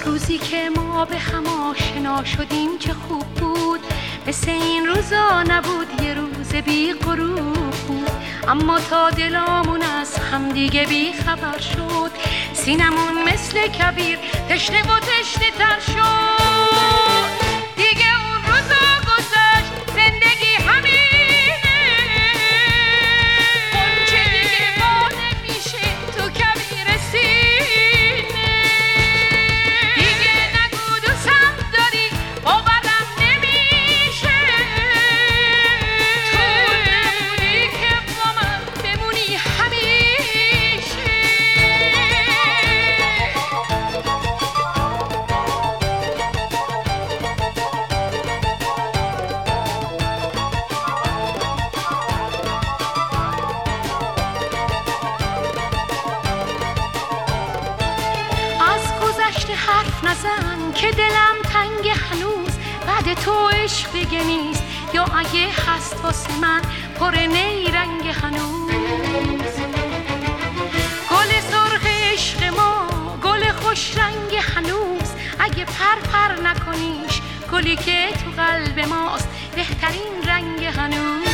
روزی که ما به هم آشنا شدیم چه خوب بود، مثل این روزا نبود، یه روز بی غروب بود. اما تا دلامون از هم دیگه بی خبر شد، سینمون مثل کبیر تشنه و تشنه تر شد. دیگه اون روزا گذشت، زندگی همینه، غنچه دیگه وا نمیشه تو کبیر سینه. دیگه نگو دوستم داری، باورم نمیشه، تو نمونی که با من بمونی همیشه. حرف نزن که دلم تنگ هنوز، بعد تو عشق نیست، یا اگه هست واسه من پر نیرنگ هنوز. گل سرخ عشق ما، گل خوش رنگ هنوز، اگه پر نکنیش، گلی که تو قلب ماست بهترین رنگ هنوز.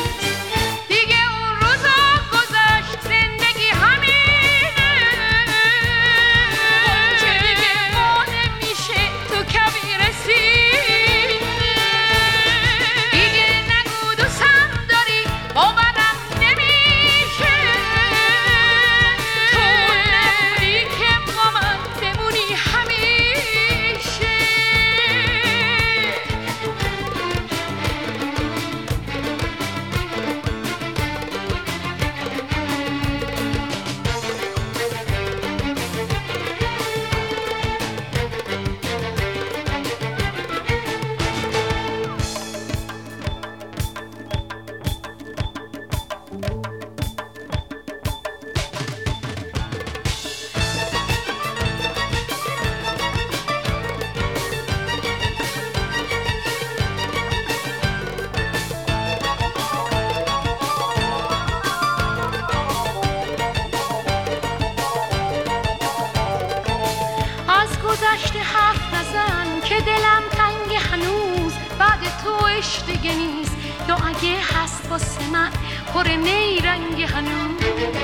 گذشته حرف نزن که دلم تنگ هنوز، بعد تو عشق دیگه نیست، یا اگه هست واسه من پر نیرنگ هنوز.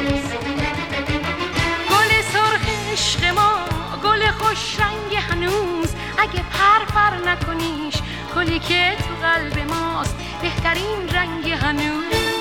گل سرخ عشق ما، گل خوش رنگ هنوز، اگه پر نکنیش، گلی که تو قلب ماست بهترین رنگ هنوز.